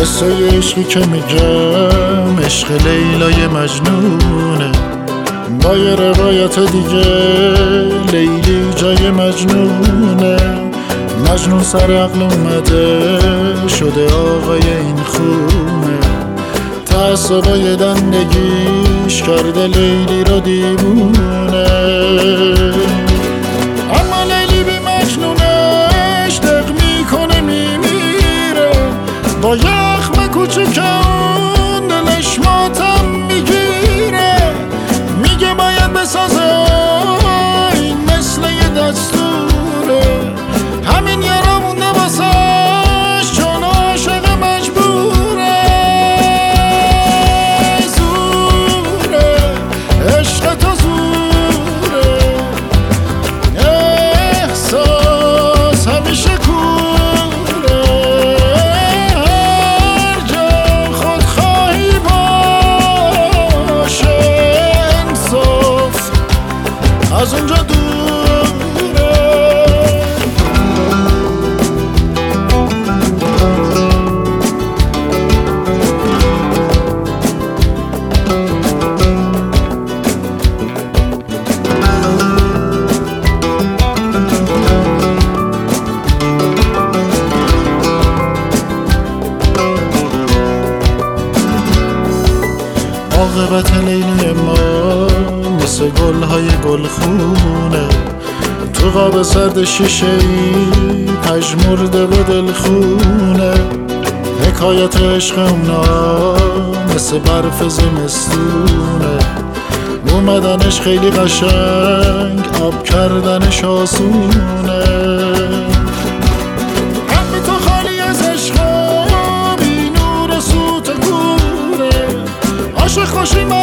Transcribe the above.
قصه عشقی که میگم عشق لیلای مجنونه، با یه روایت دیگه لیلی جای مجنونه. مجنون سر عقل اومده شده آقای این خونه، تعصبای دندگیش کرده لیلی رو دیوونه. اما لیلی بی مجنونش دق میکنه میمیره، با یخم کوچکان دلش ماتم میگیره. میگه باید بسازه این مثل یه دستوره، همین یارا مونده واسش چون عاشق مجبوره. زوره عشق تو زوره، احساس همیشه کوره. هر جا خودخواهی باشه انصاف از اونجا دوره. عاقبت لیلی ما مثل گلهای گلخونه، تو قاب سرد شیشه ای پژمرده و دلخونه. حکایت عشق اونا مثل برف زمستونه، اومدنش خیلی قشنگ آب کردنش آسونه. قلب تو خالی از عشق بی نور و سوت کوره، عاشق باشی